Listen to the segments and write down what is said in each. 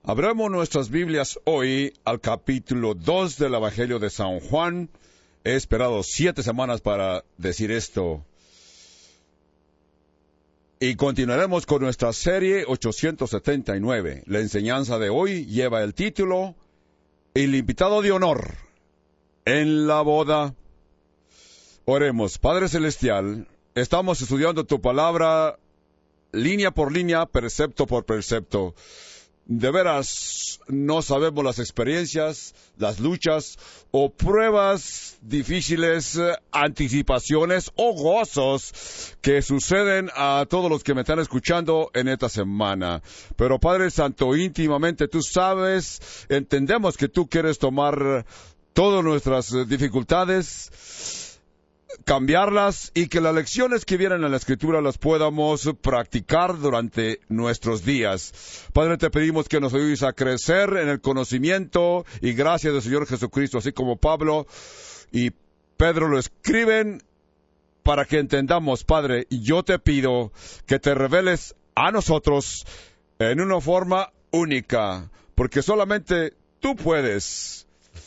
Abramos nuestras Biblias hoy al capítulo 2 del Evangelio de San Juan. He esperado 7 semanas para decir esto. Y continuaremos con nuestra serie 879. La enseñanza de hoy lleva el título El invitado de honor en la boda. Oremos. Padre Celestial, estamos estudiando tu palabra línea por línea, precepto por precepto. De veras, no sabemos las experiencias, las luchas o pruebas difíciles, anticipaciones o gozos que suceden a todos los que me están escuchando en esta semana. Pero Padre Santo, íntimamente tú sabes, entendemos que tú quieres tomar todas nuestras dificultades, cambiarlas y que las lecciones que vienen en la Escritura las podamos practicar durante nuestros días. Padre, te pedimos que nos ayudes a crecer en el conocimiento y gracia del Señor Jesucristo, así como Pablo y Pedro lo escriben para que entendamos, Padre, y yo te pido que te reveles a nosotros en una forma única, porque solamente tú puedes.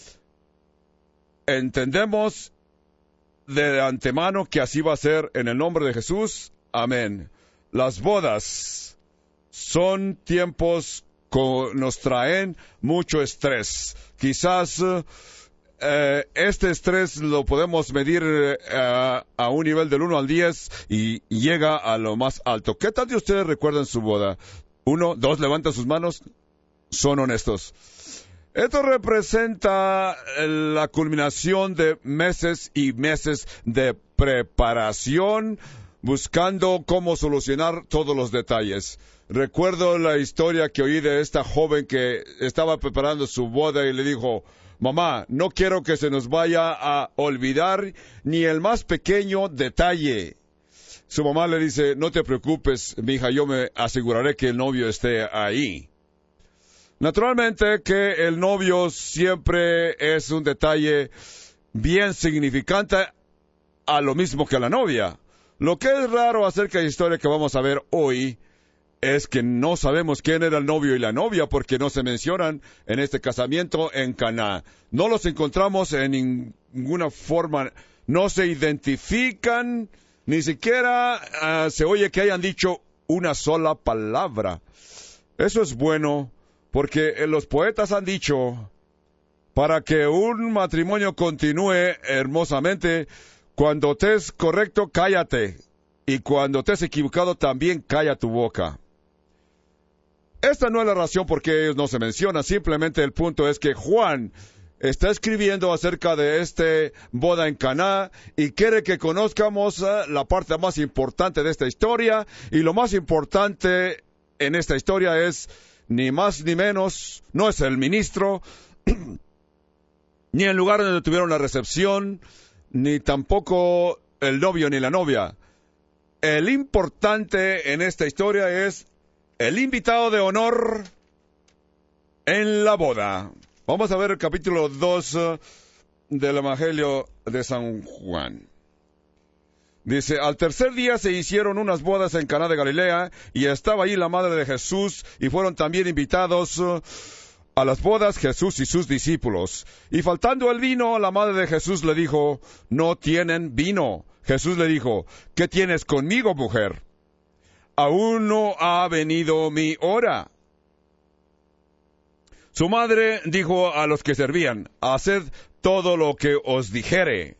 Entendemos de antemano que así va a ser en el nombre de Jesús. Amén. Las bodas son tiempos que nos traen mucho estrés. Quizás este estrés lo podemos medir a un nivel del 1 al 10 y llega a lo más alto. ¿Qué tal de ustedes recuerdan su boda? 1, 2, levantan sus manos. Son honestos. Esto representa la culminación de meses y meses de preparación, buscando cómo solucionar todos los detalles. Recuerdo la historia que oí de esta joven que estaba preparando su boda y le dijo: mamá, no quiero que se nos vaya a olvidar ni el más pequeño detalle. Su mamá le dice: no te preocupes, mija, yo me aseguraré que el novio esté ahí. Naturalmente que el novio siempre es un detalle bien significante a lo mismo que la novia. Lo que es raro acerca de la historia que vamos a ver hoy es que no sabemos quién era el novio y la novia porque no se mencionan en este casamiento en Caná. No los encontramos en ninguna forma, no se identifican, ni siquiera se oye que hayan dicho una sola palabra. Eso es bueno, porque los poetas han dicho, para que un matrimonio continúe hermosamente, cuando te es correcto, cállate, y cuando te es equivocado, también calla tu boca. Esta no es la razón por qué ellos no se mencionan, simplemente el punto es que Juan está escribiendo acerca de este boda en Caná y quiere que conozcamos la parte más importante de esta historia, y lo más importante en esta historia es ni más ni menos, no es el ministro, ni el lugar donde tuvieron la recepción, ni tampoco el novio ni la novia. El importante en esta historia es el invitado de honor en la boda. Vamos a ver el capítulo 2 del Evangelio de San Juan. Dice: al tercer día se hicieron unas bodas en Caná de Galilea, y estaba allí la madre de Jesús, y fueron también invitados a las bodas Jesús y sus discípulos. Y faltando el vino, la madre de Jesús le dijo: no tienen vino. Jesús le dijo: ¿qué tienes conmigo, mujer? Aún no ha venido mi hora. Su madre dijo a los que servían: haced todo lo que os dijere.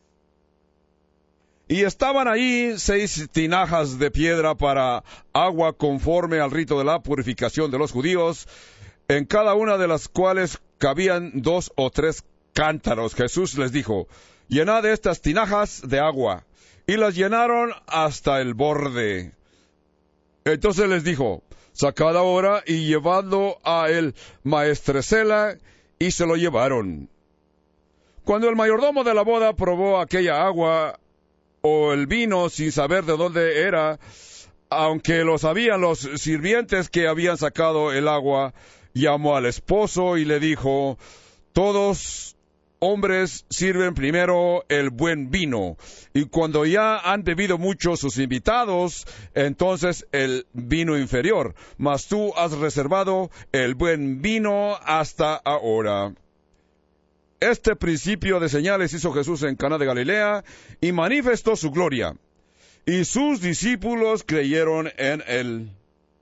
Y estaban ahí 6 tinajas de piedra para agua conforme al rito de la purificación de los judíos, en cada una de las cuales cabían 2 o 3 cántaros. Jesús les dijo: llenad estas tinajas de agua. Y las llenaron hasta el borde. Entonces les dijo: sacad ahora y llevadlo a el maestresela, y se lo llevaron. Cuando el mayordomo de la boda probó aquella agua o el vino sin saber de dónde era, aunque lo sabían los sirvientes que habían sacado el agua, llamó al esposo y le dijo: todos hombres sirven primero el buen vino, y cuando ya han bebido mucho sus invitados, entonces el vino inferior. Mas tú has reservado el buen vino hasta ahora. Este principio de señales hizo Jesús en Caná de Galilea, y manifestó su gloria, y sus discípulos creyeron en él.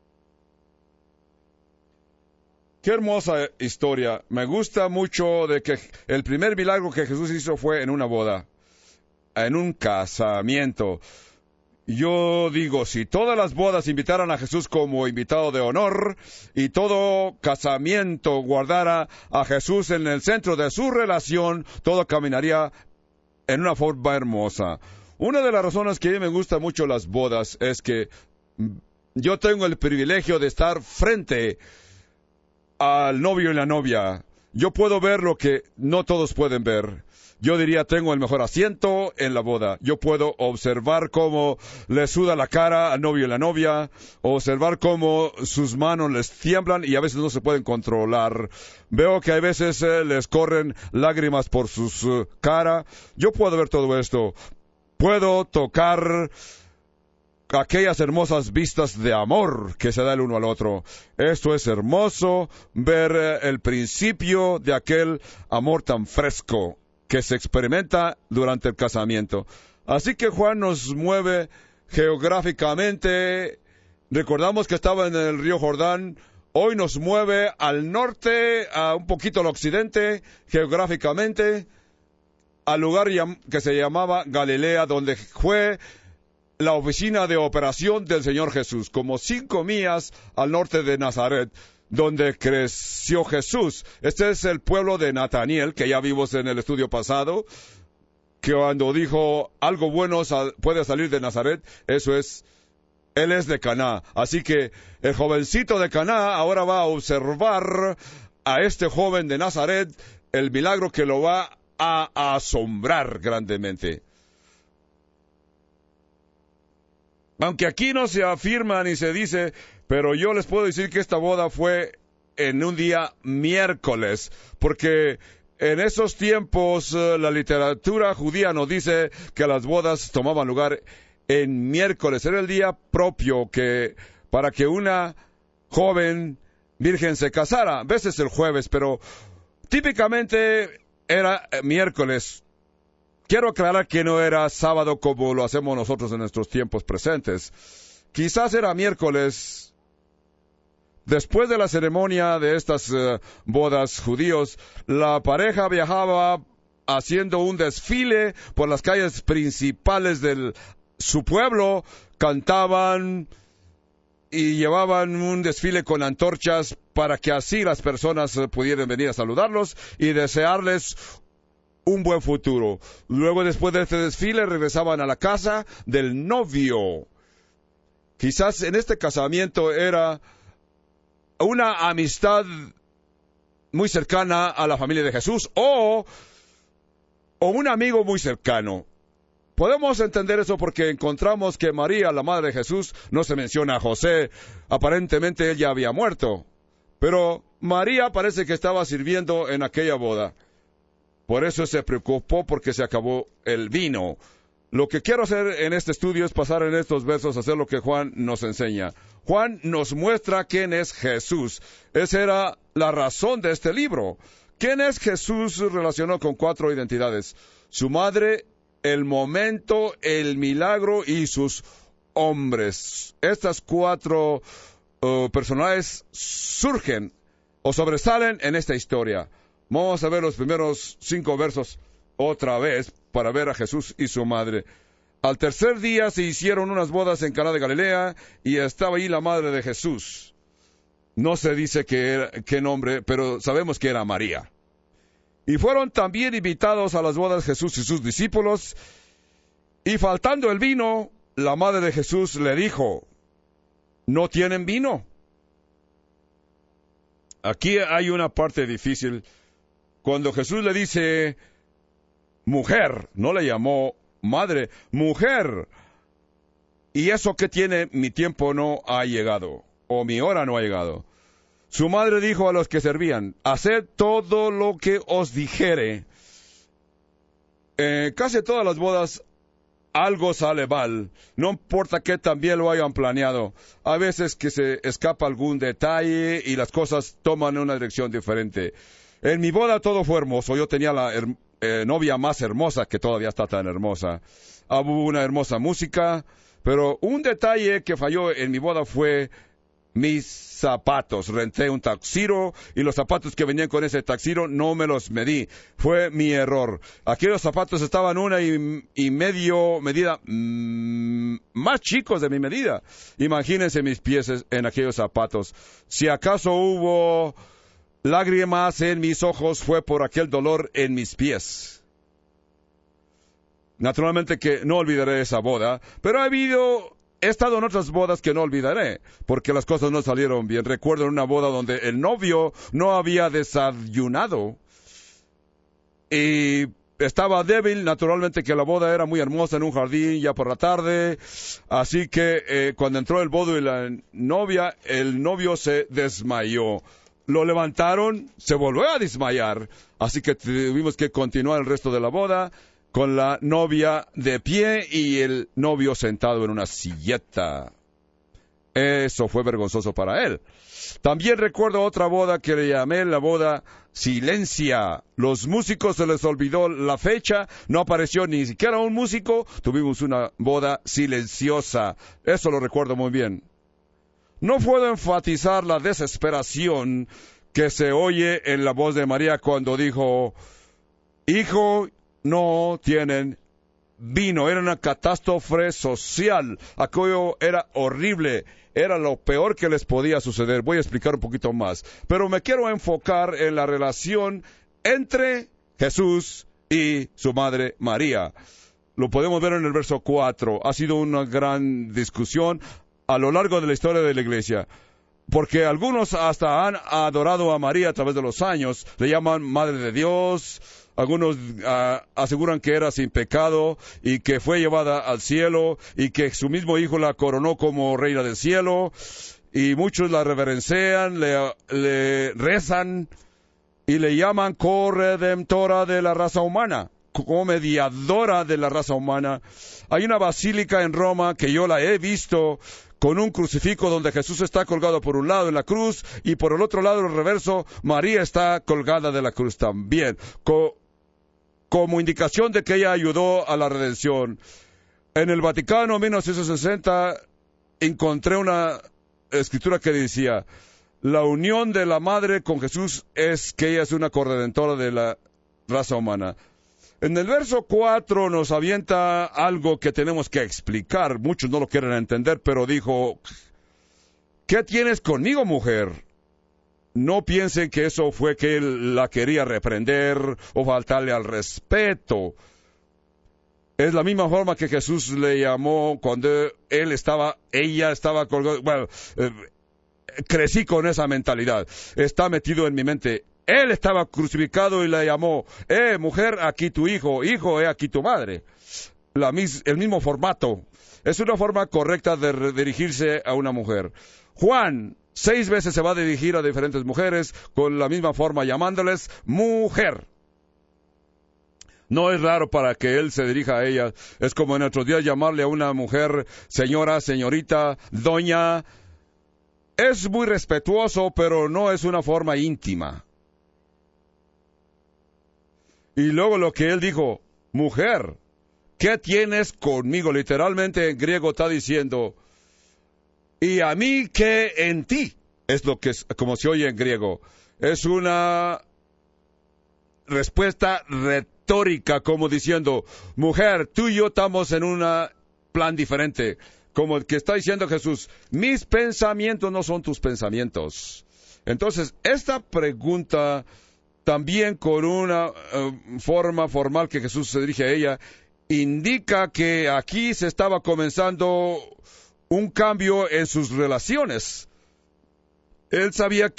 Qué hermosa historia. Me gusta mucho de que el primer milagro que Jesús hizo fue en una boda, en un casamiento. Yo digo, si todas las bodas invitaran a Jesús como invitado de honor y todo casamiento guardara a Jesús en el centro de su relación, todo caminaría en una forma hermosa. Una de las razones que a mí me gustan mucho las bodas es que yo tengo el privilegio de estar frente al novio y la novia. Yo puedo ver lo que no todos pueden ver. Yo diría, tengo el mejor asiento en la boda. Yo puedo observar cómo le suda la cara al novio y la novia, observar cómo sus manos les tiemblan y a veces no se pueden controlar. Veo que a veces les corren lágrimas por sus cara. Yo puedo ver todo esto. Puedo tocar aquellas hermosas vistas de amor que se da el uno al otro. Esto es hermoso, ver el principio de aquel amor tan fresco que se experimenta durante el casamiento. Así que Juan nos mueve geográficamente. Recordamos que estaba en el río Jordán. Hoy nos mueve al norte, a un poquito al occidente, geográficamente, al lugar que se llamaba Galilea, donde fue la oficina de operación del Señor Jesús, como 5 millas al norte de Nazaret, donde creció Jesús. Este es el pueblo de Nataniel, que ya vimos en el estudio pasado, que cuando dijo algo bueno puede salir de Nazaret, eso es, él es de Caná. Así que el jovencito de Caná ahora va a observar a este joven de Nazaret, el milagro que lo va a asombrar grandemente. Aunque aquí no se afirma ni se dice, pero yo les puedo decir que esta boda fue en un día miércoles, porque en esos tiempos la literatura judía nos dice que las bodas tomaban lugar en miércoles. Era el día propio para que una joven virgen se casara. A veces el jueves, pero típicamente era miércoles. Quiero aclarar que no era sábado como lo hacemos nosotros en nuestros tiempos presentes. Quizás era miércoles. Después de la ceremonia de estas bodas judíos, la pareja viajaba haciendo un desfile por las calles principales de su pueblo. Cantaban y llevaban un desfile con antorchas para que así las personas pudieran venir a saludarlos y desearles un buen futuro. Luego, después de este desfile, regresaban a la casa del novio. Quizás en este casamiento era una amistad muy cercana a la familia de Jesús o un amigo muy cercano. Podemos entender eso porque encontramos que María, la madre de Jesús, no se menciona a José. Aparentemente él ya había muerto. Pero María parece que estaba sirviendo en aquella boda. Por eso se preocupó porque se acabó el vino. Lo que quiero hacer en este estudio es pasar en estos versos a hacer lo que Juan nos enseña. Juan nos muestra quién es Jesús. Esa era la razón de este libro. ¿Quién es Jesús? Relacionó con 4 identidades. Su madre, el momento, el milagro y sus hombres. Estas 4 personajes surgen o sobresalen en esta historia. Vamos a ver los primeros 5 versos otra vez para ver a Jesús y su madre. Al tercer día se hicieron unas bodas en Caná de Galilea y estaba ahí la madre de Jesús. No se dice qué nombre, pero sabemos que era María. Y fueron también invitados a las bodas Jesús y sus discípulos. Y faltando el vino, la madre de Jesús le dijo, ¿no tienen vino? Aquí hay una parte difícil. Cuando Jesús le dice, mujer, no le llamó madre, mujer. ¿Y eso qué tiene? Mi tiempo no ha llegado, o mi hora no ha llegado. Su madre dijo a los que servían, haced todo lo que os dijere. casi todas las bodas algo sale mal, no importa que también lo hayan planeado. A veces que se escapa algún detalle y las cosas toman una dirección diferente. En mi boda todo fue hermoso. Yo tenía la novia más hermosa, que todavía está tan hermosa. Hubo una hermosa música, pero un detalle que falló en mi boda fue mis zapatos. Renté un taxiro y los zapatos que venían con ese taxiro no me los medí. Fue mi error. Aquí los zapatos estaban una y medio medida más chicos de mi medida. Imagínense mis pies en aquellos zapatos. Si acaso hubo lágrimas en mis ojos, fue por aquel dolor en mis pies. Naturalmente que no olvidaré esa boda, pero he estado en otras bodas que no olvidaré, porque las cosas no salieron bien. Recuerdo en una boda donde el novio no había desayunado y estaba débil. Naturalmente que la boda era muy hermosa en un jardín ya por la tarde, así que cuando entró el bodo y la novia, el novio se desmayó. Lo levantaron, se volvió a desmayar, así que tuvimos que continuar el resto de la boda con la novia de pie y el novio sentado en una silleta. Eso fue vergonzoso para él. También recuerdo otra boda que le llamé la boda Silencia. Los músicos se les olvidó la fecha, no apareció ni siquiera un músico, tuvimos una boda silenciosa. Eso lo recuerdo muy bien. No puedo enfatizar la desesperación que se oye en la voz de María cuando dijo: hijo, no tienen vino. Era una catástrofe social. Aquello era horrible. Era lo peor que les podía suceder. Voy a explicar un poquito más. Pero me quiero enfocar en la relación entre Jesús y su madre María. Lo podemos ver en el verso 4. Ha sido una gran discusión a lo largo de la historia de la iglesia, porque algunos hasta han adorado a María a través de los años, le llaman Madre de Dios, algunos aseguran que era sin pecado y que fue llevada al cielo y que su mismo hijo la coronó como reina del cielo, y muchos la reverencian, le rezan y le llaman corredentora de la raza humana, como mediadora de la raza humana. Hay una basílica en Roma que yo la he visto con un crucifijo donde Jesús está colgado por un lado en la cruz y por el otro lado, el reverso, María está colgada de la cruz también, como indicación de que ella ayudó a la redención. En el Vaticano, en 1960, encontré una escritura que decía: la unión de la madre con Jesús es que ella es una corredentora de la raza humana. En el verso 4 nos avienta algo que tenemos que explicar. Muchos no lo quieren entender, pero dijo: ¿qué tienes conmigo, mujer? No piensen que eso fue que él la quería reprender o faltarle al respeto. Es la misma forma que Jesús le llamó cuando ella estaba colgada. Bueno, crecí con esa mentalidad. Está metido en mi mente. Él estaba crucificado y le llamó: mujer, aquí tu hijo, hijo, aquí tu madre. El mismo formato. Es una forma correcta de dirigirse a una mujer. Juan 6 veces se va a dirigir a diferentes mujeres con la misma forma, llamándoles mujer. No es raro para que él se dirija a ella. Es como en nuestros días llamarle a una mujer señora, señorita, doña. Es muy respetuoso, pero no es una forma íntima. Y luego lo que él dijo: mujer, ¿qué tienes conmigo? Literalmente en griego está diciendo: ¿y a mí qué en ti? Es lo que es, como se oye en griego. Es una respuesta retórica, como diciendo: mujer, tú y yo estamos en un plan diferente. Como el que está diciendo Jesús: mis pensamientos no son tus pensamientos. Entonces, esta pregunta, también con una forma formal que Jesús se dirige a ella, indica que aquí se estaba comenzando un cambio en sus relaciones. Él sabía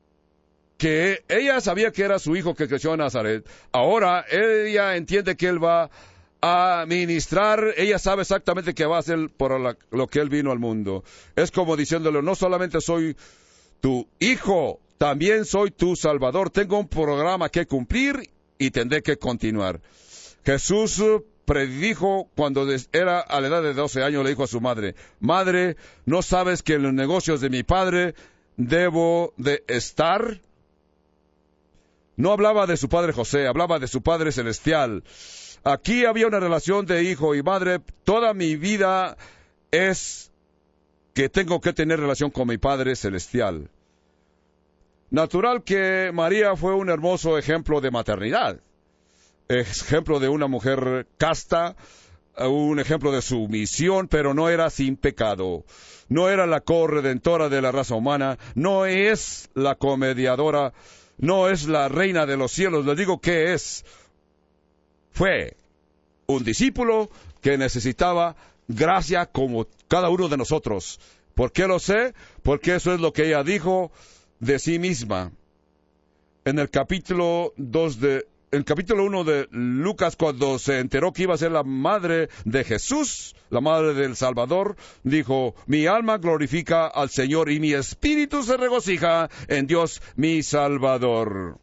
ella sabía que era su hijo que creció en Nazaret. Ahora ella entiende que él va a ministrar. Ella sabe exactamente qué va a hacer por lo que él vino al mundo. Es como diciéndole: no solamente soy tu hijo, también soy tu salvador. Tengo un programa que cumplir y tendré que continuar. Jesús predijo cuando era a la edad de 12 años, le dijo a su madre, Madre, ¿no sabes que en los negocios de mi padre debo de estar? No hablaba de su padre José, hablaba de su Padre Celestial. Aquí había una relación de hijo y madre. Toda mi vida es que tengo que tener relación con mi Padre Celestial. Natural que María fue un hermoso ejemplo de maternidad. Ejemplo de una mujer casta, un ejemplo de sumisión, pero no era sin pecado. No era la corredentora de la raza humana, no es la comediadora, no es la reina de los cielos. Les digo que es. Fue un discípulo que necesitaba gracia como cada uno de nosotros. ¿Por qué lo sé? Porque eso es lo que ella dijo de sí misma. En el capítulo 1 de Lucas, cuando se enteró que iba a ser la madre de Jesús, la madre del Salvador, dijo, mi alma glorifica al Señor y mi espíritu se regocija en Dios mi Salvador.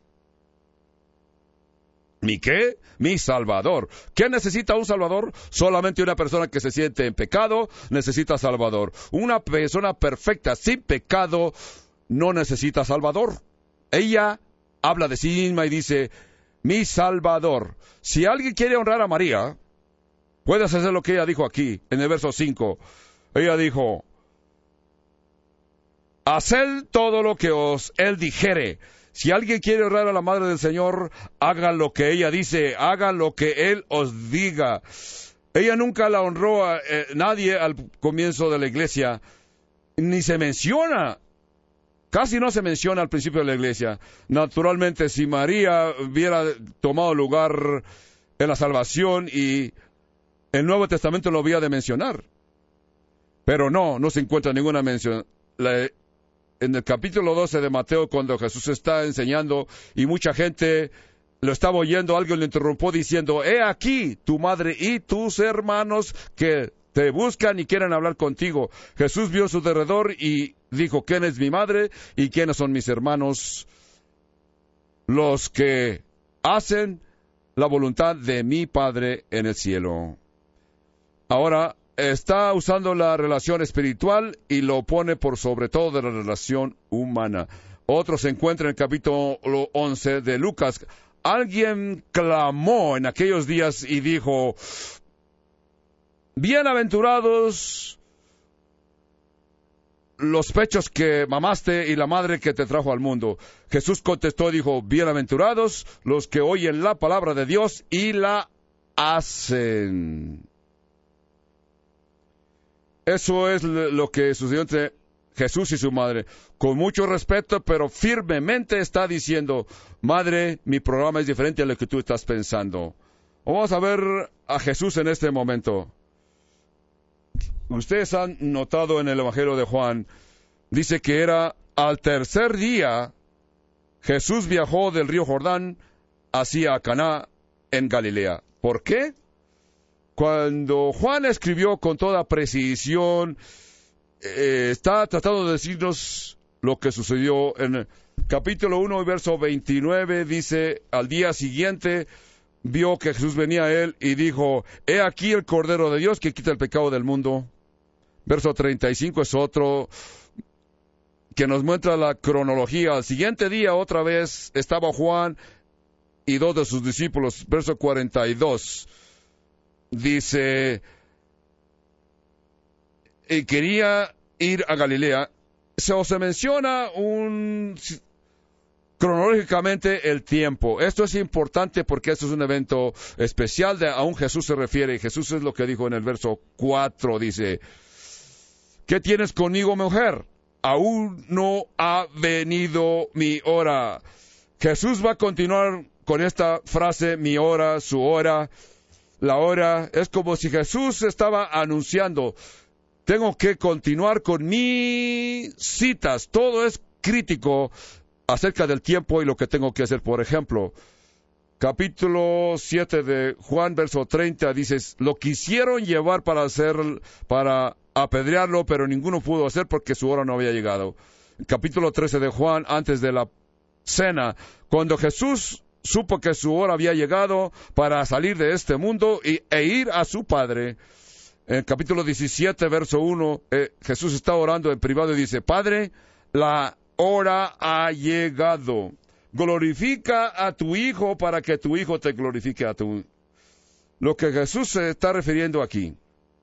¿Mi qué? Mi Salvador. ¿Qué necesita un Salvador? Solamente una persona que se siente en pecado necesita Salvador. Una persona perfecta, sin pecado, no necesita Salvador. Ella habla de sí misma y dice, mi Salvador. Si alguien quiere honrar a María, puedes hacer lo que ella dijo aquí, en el verso 5. Ella dijo, haced todo lo que él dijere. Si alguien quiere honrar a la Madre del Señor, hagan lo que ella dice, hagan lo que Él os diga. Ella nunca la honró a nadie al comienzo de la iglesia, ni se menciona, casi no se menciona al principio de la iglesia. Naturalmente, si María hubiera tomado lugar en la salvación y el Nuevo Testamento lo había de mencionar. Pero no se encuentra ninguna mención. En el capítulo 12 de Mateo, cuando Jesús está enseñando y mucha gente lo estaba oyendo, alguien le interrumpió diciendo, he aquí tu madre y tus hermanos que te buscan y quieren hablar contigo. Jesús vio a su derredor y dijo, ¿quién es mi madre y quiénes son mis hermanos? Los que hacen la voluntad de mi Padre en el cielo. Ahora, está usando la relación espiritual y lo pone por sobre todo de la relación humana. Otro se encuentra en el capítulo 11 de Lucas. Alguien clamó en aquellos días y dijo, bienaventurados los pechos que mamaste y la madre que te trajo al mundo. Jesús contestó y dijo, bienaventurados los que oyen la palabra de Dios y la hacen. Eso es lo que sucedió entre Jesús y su madre. Con mucho respeto, pero firmemente está diciendo, Madre, mi programa es diferente a lo que tú estás pensando. Vamos a ver a Jesús en este momento. Ustedes han notado en el Evangelio de Juan, dice que era al tercer día, Jesús viajó del río Jordán hacia Caná en Galilea. ¿Por qué? Cuando Juan escribió con toda precisión, está tratando de decirnos lo que sucedió en el capítulo 1 y verso 29, dice, al día siguiente vio que Jesús venía a él y dijo, he aquí el Cordero de Dios que quita el pecado del mundo. Verso 35 es otro que nos muestra la cronología. Al siguiente día otra vez estaba Juan y 2 de sus discípulos. Verso 42. Dice, y quería ir a Galilea. Se menciona cronológicamente el tiempo. Esto es importante porque esto es un evento especial. Aún Jesús se refiere, y Jesús es lo que dijo en el verso 4, dice, ¿qué tienes conmigo, mujer? Aún no ha venido mi hora. Jesús va a continuar con esta frase, mi hora, su hora. La hora es como si Jesús estaba anunciando, tengo que continuar con mis citas. Todo es crítico acerca del tiempo y lo que tengo que hacer. Por ejemplo, capítulo 7 de Juan, verso 30, dices, lo quisieron llevar para apedrearlo, pero ninguno pudo hacer porque su hora no había llegado. Capítulo 13 de Juan, antes de la cena, cuando Jesús supo que su hora había llegado para salir de este mundo e ir a su Padre. En el capítulo 17, verso 1, Jesús está orando en privado y dice, Padre, la hora ha llegado. Glorifica a tu Hijo para que tu Hijo te glorifique a tu. Lo que Jesús se está refiriendo aquí,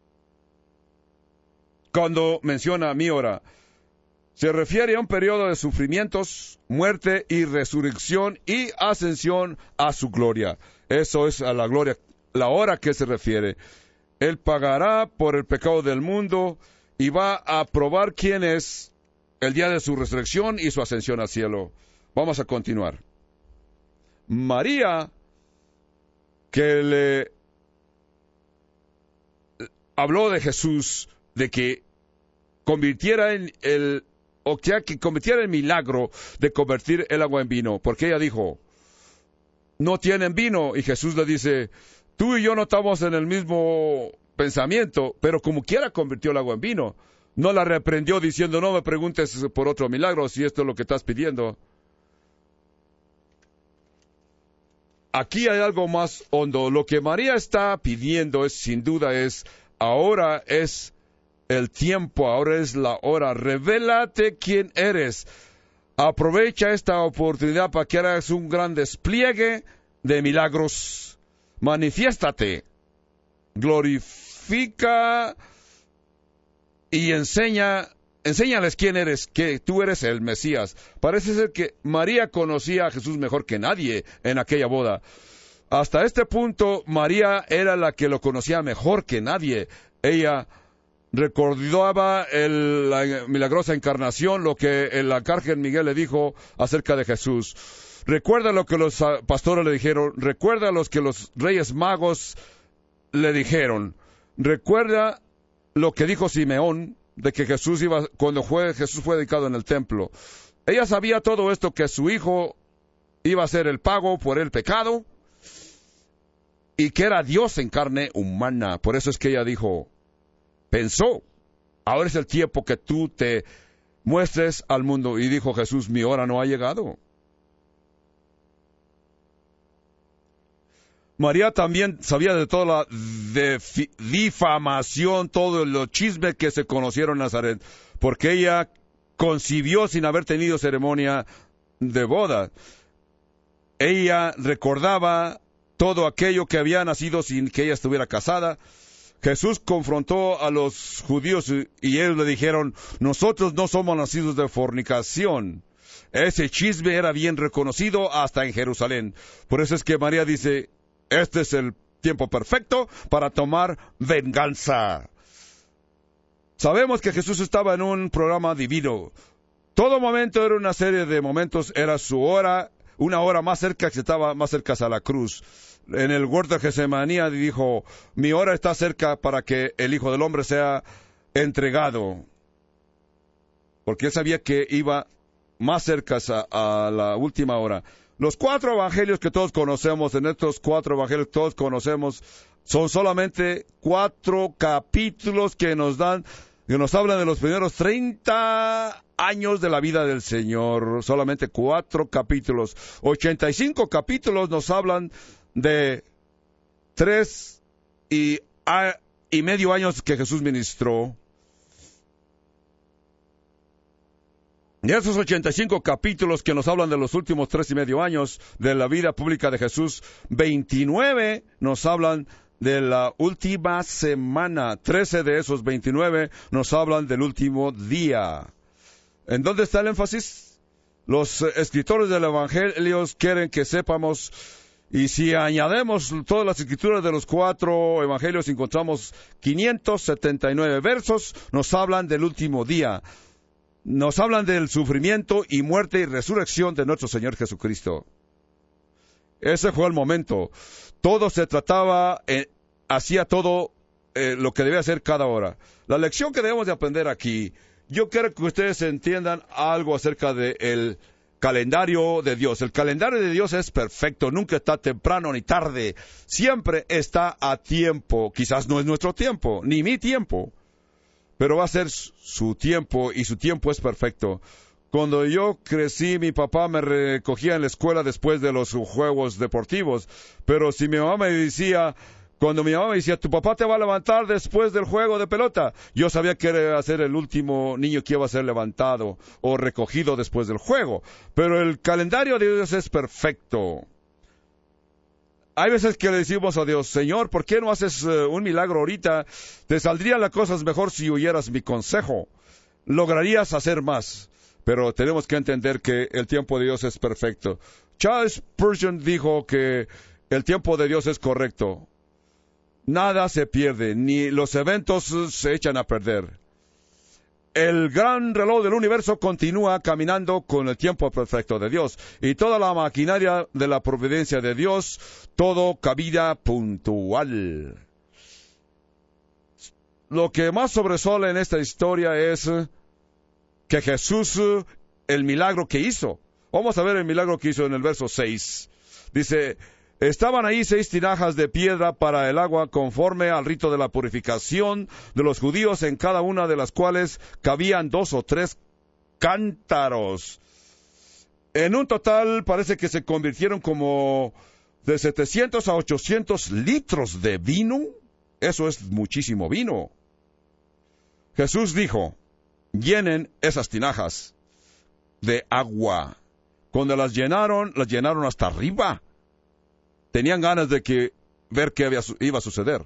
cuando menciona mi hora, se refiere a un periodo de sufrimientos, muerte y resurrección y ascensión a su gloria. Eso es a la gloria, la hora que se refiere. Él pagará por el pecado del mundo y va a probar quién es el día de su resurrección y su ascensión al cielo. Vamos a continuar. María, que le habló de Jesús, de que convirtiera que cometiera el milagro de convertir el agua en vino, porque ella dijo, no tienen vino, y Jesús le dice, tú y yo no estamos en el mismo pensamiento, pero como quiera convirtió el agua en vino. No la reprendió diciendo, no me preguntes por otro milagro, si esto es lo que estás pidiendo. Aquí hay algo más hondo. Lo que María está pidiendo sin duda ahora es el tiempo, ahora es la hora. Revélate quién eres. Aprovecha esta oportunidad para que hagas un gran despliegue de milagros. Manifiéstate, glorifica y enséñales quién eres, que tú eres el Mesías. Parece ser que María conocía a Jesús mejor que nadie en aquella boda. Hasta este punto, María era la que lo conocía mejor que nadie. Ella recordaba la milagrosa encarnación, lo que el arcángel Miguel le dijo acerca de Jesús. Recuerda lo que los pastores le dijeron. Recuerda lo que los reyes magos le dijeron. Recuerda lo que dijo Simeón, de que Jesús Jesús fue dedicado en el templo. Ella sabía todo esto, que su hijo iba a ser el pago por el pecado, y que era Dios en carne humana. Por eso es que ella pensó, ahora es el tiempo que tú te muestres al mundo. Y dijo Jesús, mi hora no ha llegado. María también sabía de toda la difamación, todo el chisme que se conocieron en Nazaret, porque ella concibió sin haber tenido ceremonia de boda. Ella recordaba todo aquello que había nacido sin que ella estuviera casada. Jesús confrontó a los judíos y ellos le dijeron, nosotros no somos nacidos de fornicación. Ese chisme era bien reconocido hasta en Jerusalén. Por eso es que María dice, este es el tiempo perfecto para tomar venganza. Sabemos que Jesús estaba en un programa divino. Todo momento era una serie de momentos, era su hora, una hora más cerca, que estaba más cerca a la cruz. En el huerto de Getsemaní dijo, mi hora está cerca para que el Hijo del Hombre sea entregado. Porque él sabía que iba más cerca a la última hora. Los 4 evangelios que todos conocemos, en estos 4 evangelios que todos conocemos, son solamente 4 capítulos que nos hablan de los primeros 30 años de la vida del Señor. Solamente 4 capítulos. 85 capítulos nos hablan de 3 y medio años que Jesús ministró. De esos 85 capítulos que nos hablan de los últimos 3 y medio años de la vida pública de Jesús, 29 nos hablan de la última semana. 13 de esos 29 nos hablan del último día. ¿En dónde está el énfasis? Los escritores del Evangelio quieren que sepamos, y si añadimos todas las escrituras de los 4 evangelios, encontramos 579 versos, nos hablan del último día. Nos hablan del sufrimiento y muerte y resurrección de nuestro Señor Jesucristo. Ese fue el momento. Todo se trataba, hacía todo lo que debía hacer cada hora. La lección que debemos de aprender aquí, yo quiero que ustedes entiendan algo acerca del calendario de Dios. El calendario de Dios es perfecto, nunca está temprano ni tarde, siempre está a tiempo. Quizás no es nuestro tiempo, ni mi tiempo, pero va a ser su tiempo, y su tiempo es perfecto. Cuando yo crecí, mi papá me recogía en la escuela después de los juegos deportivos. Pero si mi mamá me decía, cuando mi mamá me decía, tu papá te va a levantar después del juego de pelota, yo sabía que iba a ser el último niño que iba a ser levantado o recogido después del juego. Pero el calendario de Dios es perfecto. Hay veces que le decimos a Dios, Señor, ¿por qué no haces un milagro ahorita? Te saldrían las cosas mejor si oyeras mi consejo. Lograrías hacer más. Pero tenemos que entender que el tiempo de Dios es perfecto. Charles Spurgeon dijo que el tiempo de Dios es correcto. Nada se pierde, ni los eventos se echan a perder. El gran reloj del universo continúa caminando con el tiempo perfecto de Dios. Y toda la maquinaria de la providencia de Dios, todo cabida puntual. Lo que más sobresale en esta historia es que Jesús, el milagro que hizo. Vamos a ver el milagro que hizo en el verso 6. Dice, estaban ahí 6 tinajas de piedra para el agua conforme al rito de la purificación de los judíos, en cada una de las cuales cabían 2 o 3 cántaros. En un total parece que se convirtieron como de 700 a 800 litros de vino. Eso es muchísimo vino. Jesús dijo, llenen esas tinajas de agua. Cuando las llenaron hasta arriba. Tenían ganas de ver qué iba a suceder.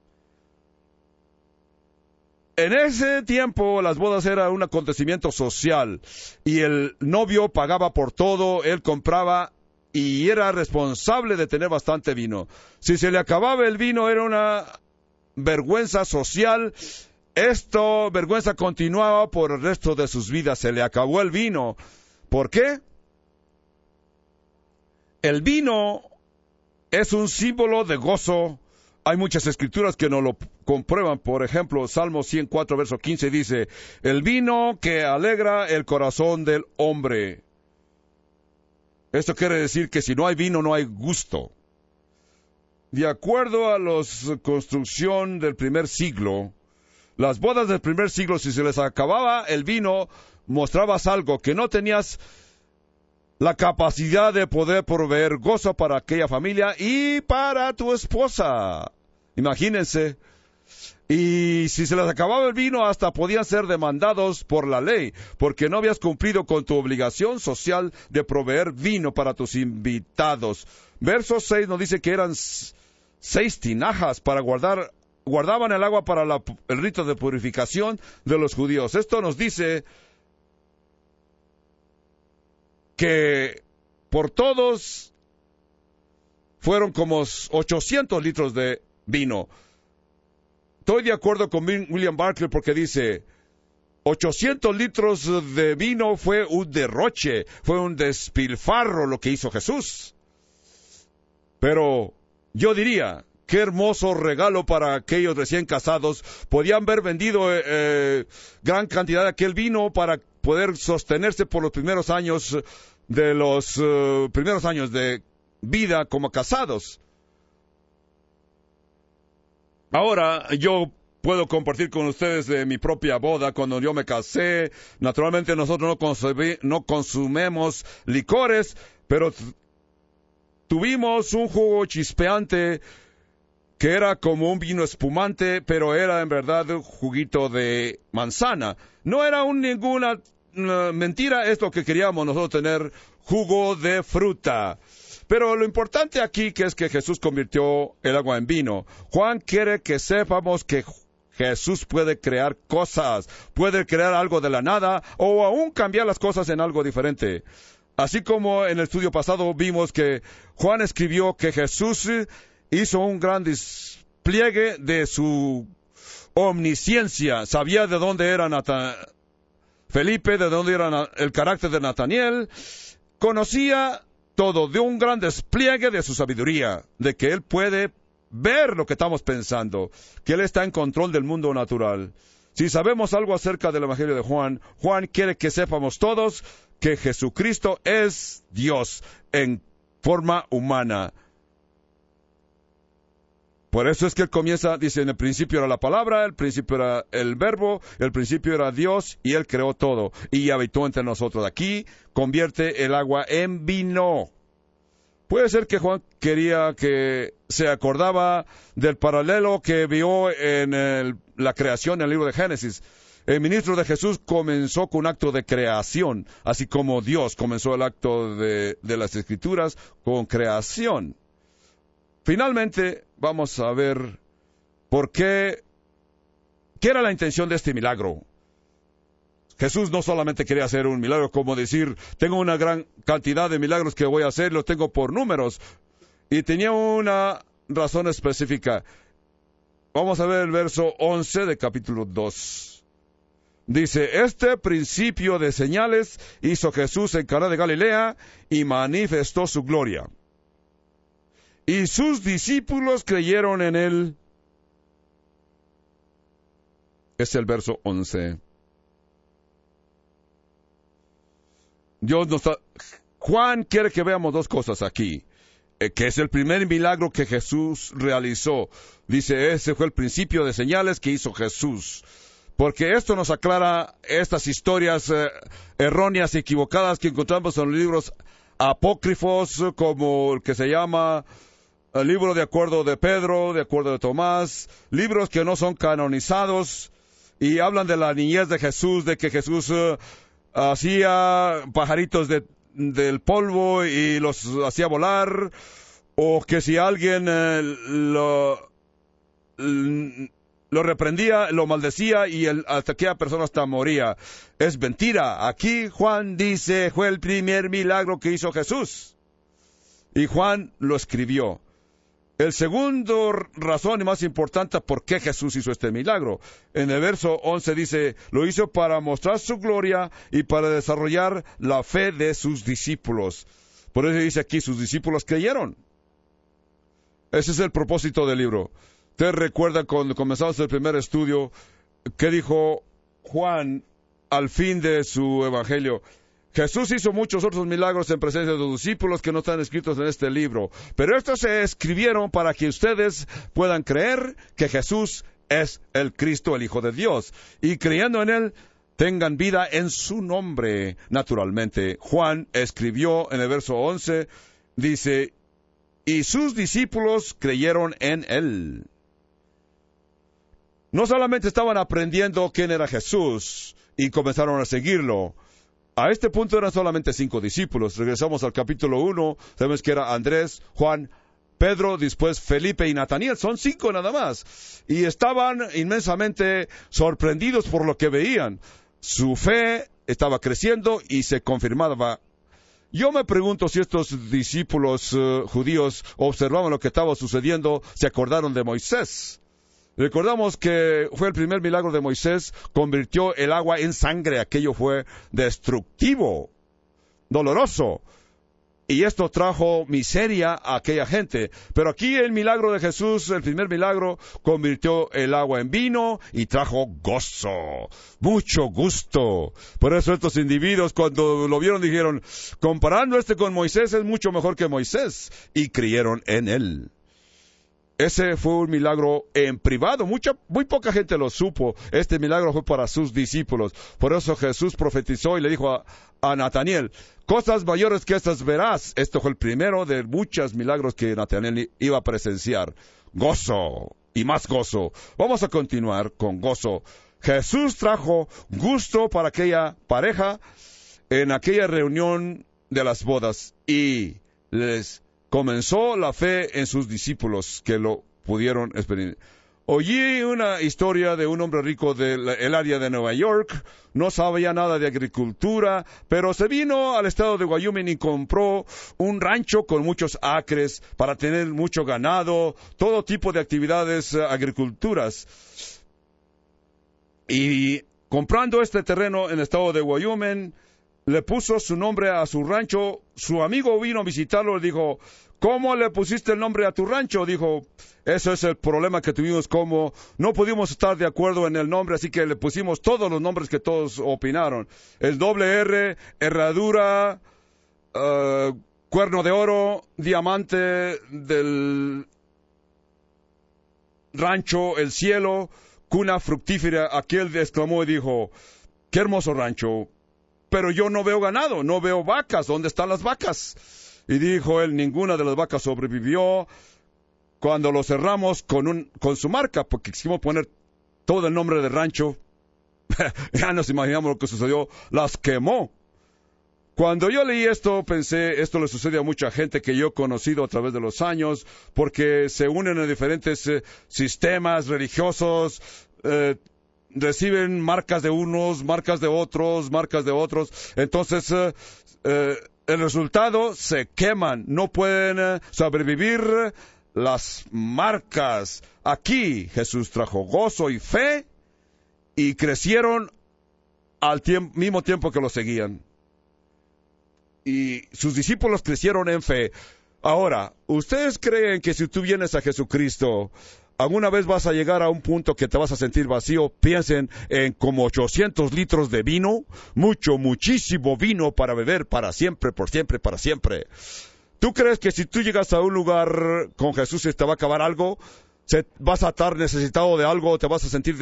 En ese tiempo las bodas era un acontecimiento social y el novio pagaba por todo, él compraba y era responsable de tener bastante vino. Si se le acababa el vino era una vergüenza social. Esta vergüenza continuaba por el resto de sus vidas. Se le acabó el vino. ¿Por qué? El vino es un símbolo de gozo. Hay muchas escrituras que nos lo comprueban. Por ejemplo, Salmo 104, verso 15 dice, el vino que alegra el corazón del hombre. Esto quiere decir que si no hay vino, no hay gusto. De acuerdo a la construcción del primer siglo, las bodas del primer siglo, si se les acababa el vino, mostrabas algo, que no tenías la capacidad de poder proveer gozo para aquella familia y para tu esposa. Imagínense. Y si se les acababa el vino, hasta podían ser demandados por la ley, porque no habías cumplido con tu obligación social de proveer vino para tus invitados. Verso 6 nos dice que eran 6 tinajas para guardaban el agua para el rito de purificación de los judíos. Esto nos dice que por todos fueron como 800 litros de vino. Estoy de acuerdo con William Barclay porque dice, 800 litros de vino fue un derroche, fue un despilfarro lo que hizo Jesús. Pero yo diría, qué hermoso regalo para aquellos recién casados. Podían haber vendido gran cantidad de aquel vino para poder sostenerse por los primeros años de vida como casados. Ahora yo puedo compartir con ustedes de mi propia boda cuando yo me casé. Naturalmente nosotros no consumimos licores, pero tuvimos un jugo chispeante que era como un vino espumante, pero era en verdad un juguito de manzana. No era ninguna mentira, es lo que queríamos nosotros tener, jugo de fruta. Pero lo importante aquí que es que Jesús convirtió el agua en vino. Juan quiere que sepamos que Jesús puede crear cosas, puede crear algo de la nada o aún cambiar las cosas en algo diferente. Así como en el estudio pasado vimos que Juan escribió que Jesús hizo un gran despliegue de su omnisciencia. Sabía de dónde era Felipe, de dónde era el carácter de Nataniel. Conocía todo, de un gran despliegue de su sabiduría, de que Él puede ver lo que estamos pensando, que Él está en control del mundo natural. Si sabemos algo acerca del Evangelio de Juan, Juan quiere que sepamos todos que Jesucristo es Dios en forma humana. Por eso es que él comienza, dice, en el principio era la palabra, el principio era el verbo, el principio era Dios, y él creó todo, y habitó entre nosotros. Aquí convierte el agua en vino. Puede ser que Juan quería que se acordaba del paralelo que vio en la creación en el libro de Génesis. El ministro de Jesús comenzó con un acto de creación, así como Dios comenzó el acto de las Escrituras con creación. Finalmente, vamos a ver qué era la intención de este milagro. Jesús no solamente quería hacer un milagro, como decir, tengo una gran cantidad de milagros que voy a hacer, los tengo por números, y tenía una razón específica. Vamos a ver el verso 11 de capítulo 2. Dice, este principio de señales hizo Jesús en Caná de Galilea y manifestó su gloria. Y sus discípulos creyeron en él. Es el verso 11. Juan quiere que veamos dos cosas aquí. Que es el primer milagro que Jesús realizó. Dice, ese fue el principio de señales que hizo Jesús. Porque esto nos aclara estas historias erróneas y equivocadas que encontramos en los libros apócrifos, como el que se llama el libro de acuerdo de Pedro, de acuerdo de Tomás, libros que no son canonizados, y hablan de la niñez de Jesús, de que Jesús hacía pajaritos del polvo y los hacía volar, o que si alguien lo reprendía, lo maldecía y hasta aquella persona hasta moría. Es mentira. Aquí Juan dice, fue el primer milagro que hizo Jesús. Y Juan lo escribió. El segundo razón y más importante por qué Jesús hizo este milagro. En el verso 11 dice, lo hizo para mostrar su gloria y para desarrollar la fe de sus discípulos. Por eso dice aquí, sus discípulos creyeron. Ese es el propósito del libro. Ustedes recuerdan cuando comenzamos el primer estudio, ¿qué dijo Juan al fin de su evangelio? Jesús hizo muchos otros milagros en presencia de los discípulos que no están escritos en este libro, pero estos se escribieron para que ustedes puedan creer que Jesús es el Cristo, el Hijo de Dios, y creyendo en Él, tengan vida en su nombre. Naturalmente, Juan escribió en el verso 11, dice, y sus discípulos creyeron en Él. No solamente estaban aprendiendo quién era Jesús y comenzaron a seguirlo. A este punto eran solamente 5 discípulos. Regresamos al capítulo 1. Sabemos que era Andrés, Juan, Pedro, después Felipe y Nataniel. Son 5 nada más. Y estaban inmensamente sorprendidos por lo que veían. Su fe estaba creciendo y se confirmaba. Yo me pregunto si estos discípulos judíos observaban lo que estaba sucediendo, se acordaron de Moisés. Recordamos que fue el primer milagro de Moisés, convirtió el agua en sangre. Aquello fue destructivo, doloroso. Y esto trajo miseria a aquella gente. Pero aquí el milagro de Jesús, el primer milagro, convirtió el agua en vino y trajo gozo, mucho gusto. Por eso estos individuos cuando lo vieron dijeron, comparando con Moisés es mucho mejor que Moisés. Y creyeron en él. Ese fue un milagro en privado, muy poca gente lo supo. Este milagro fue para sus discípulos. Por eso Jesús profetizó y le dijo a Nataniel, cosas mayores que estas verás. Esto fue el primero de muchos milagros que Nataniel iba a presenciar. Gozo y más gozo. Vamos a continuar con gozo. Jesús trajo gusto para aquella pareja en aquella reunión de las bodas y les comenzó la fe en sus discípulos que lo pudieron experimentar. Oí una historia de un hombre rico del área de Nueva York, no sabía nada de agricultura, pero se vino al estado de Wyoming y compró un rancho con muchos acres para tener mucho ganado, todo tipo de actividades agriculturas. Y comprando este terreno en el estado de Wyoming, le puso su nombre a su rancho. Su amigo vino a visitarlo y dijo, ¿cómo le pusiste el nombre a tu rancho? Dijo, eso es el problema que tuvimos, como no pudimos estar de acuerdo en el nombre, así que le pusimos todos los nombres que todos opinaron. El doble R, herradura, cuerno de oro, diamante del rancho, el cielo, cuna fructífera. Aquel exclamó y dijo: qué hermoso rancho, pero yo no veo ganado, no veo vacas. ¿Dónde están las vacas? Y dijo él: ninguna de las vacas sobrevivió cuando lo cerramos con su marca, porque quisimos poner todo el nombre del rancho. Ya nos imaginamos lo que sucedió. Las quemó. Cuando yo leí esto, pensé, esto le sucede a mucha gente que yo he conocido a través de los años, porque se unen en diferentes sistemas religiosos, reciben marcas de unos, marcas de otros, marcas de otros. Entonces, el resultado, se queman, no pueden sobrevivir las marcas. Aquí Jesús trajo gozo y fe, y crecieron al mismo tiempo que lo seguían. Y sus discípulos crecieron en fe. Ahora, ¿ustedes creen que si tú vienes a Jesucristo, alguna vez vas a llegar a un punto que te vas a sentir vacío? Piensen en como 800 litros de vino, muchísimo vino para beber para siempre, por siempre, para siempre. ¿Tú crees que si tú llegas a un lugar con Jesús y te va a acabar algo, vas a estar necesitado de algo, te vas a sentir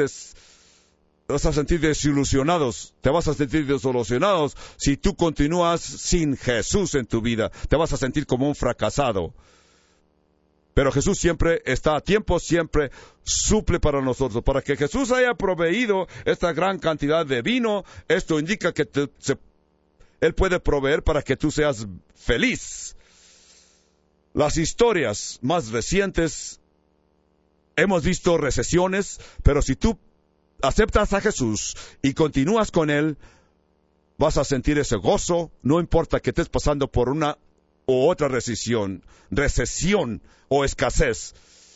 desilusionados, te vas a sentir desolucionados si tú continúas sin Jesús en tu vida? Te vas a sentir como un fracasado. Pero Jesús siempre está a tiempo, siempre suple para nosotros. Para que Jesús haya proveído esta gran cantidad de vino, esto indica que Él puede proveer para que tú seas feliz. Las historias más recientes, hemos visto recesiones, pero si tú aceptas a Jesús y continúas con Él, vas a sentir ese gozo, no importa que estés pasando por una u otra recesión o escasez.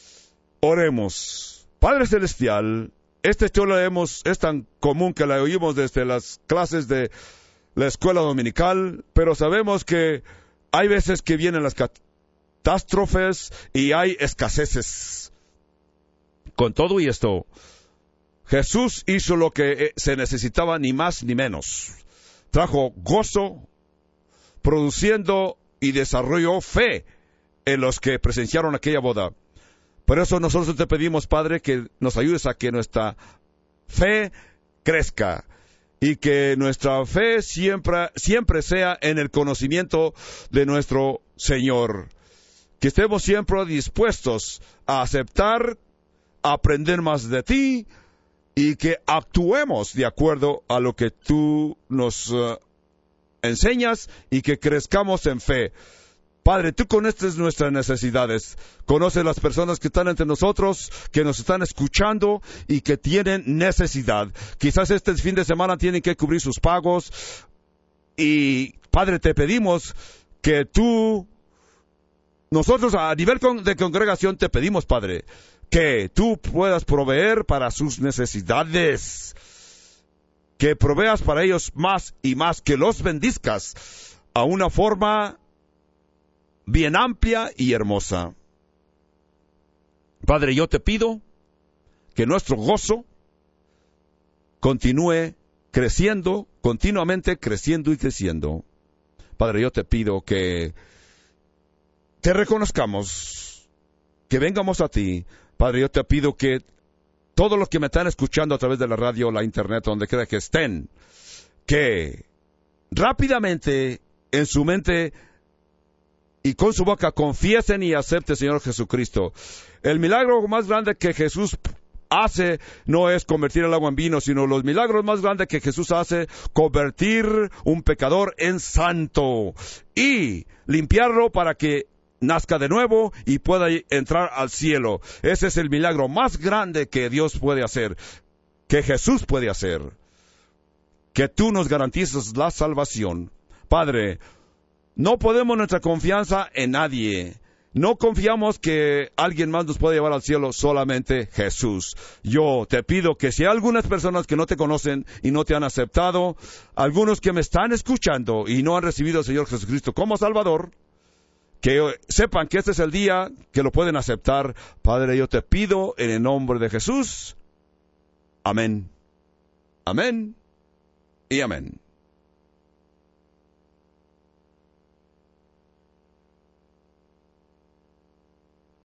Oremos. Padre Celestial, esta historia es tan común que la oímos desde las clases de la escuela dominical, pero sabemos que hay veces que vienen las catástrofes y hay escaseces. Con todo y esto, Jesús hizo lo que se necesitaba, ni más ni menos. Trajo gozo, produciendo y desarrolló fe en los que presenciaron aquella boda. Por eso nosotros te pedimos, Padre, que nos ayudes a que nuestra fe crezca y que nuestra fe siempre sea en el conocimiento de nuestro Señor. Que estemos siempre dispuestos a aceptar, a aprender más de ti, y que actuemos de acuerdo a lo que tú nos enseñas, y que crezcamos en fe. Padre, tú conoces nuestras necesidades, conoces las personas que están entre nosotros, que nos están escuchando y que tienen necesidad. Quizás este fin de semana tienen que cubrir sus pagos, y Padre, te pedimos que nosotros a nivel de congregación te pedimos, Padre, que tú puedas proveer para sus necesidades, que proveas para ellos más y más, que los bendizcas a una forma bien amplia y hermosa. Padre, yo te pido que nuestro gozo continúe creciendo, continuamente creciendo y creciendo. Padre, yo te pido que te reconozcamos, que vengamos a ti. Padre, yo te pido que todos los que me están escuchando a través de la radio, la internet, donde quiera que estén, que rápidamente en su mente y con su boca confiesen y acepten, Señor Jesucristo. El milagro más grande que Jesús hace no es convertir el agua en vino, sino los milagros más grandes que Jesús hace, convertir un pecador en santo y limpiarlo para que nazca de nuevo y pueda entrar al cielo. Ese es el milagro más grande que Dios puede hacer, que Jesús puede hacer. Que tú nos garantices la salvación. Padre, no ponemos nuestra confianza en nadie. No confiamos que alguien más nos puede llevar al cielo, solamente Jesús. Yo te pido que si hay algunas personas que no te conocen y no te han aceptado, algunos que me están escuchando y no han recibido al Señor Jesucristo como Salvador, que sepan que este es el día que lo pueden aceptar. Padre, yo te pido en el nombre de Jesús. Amén. Amén y amén.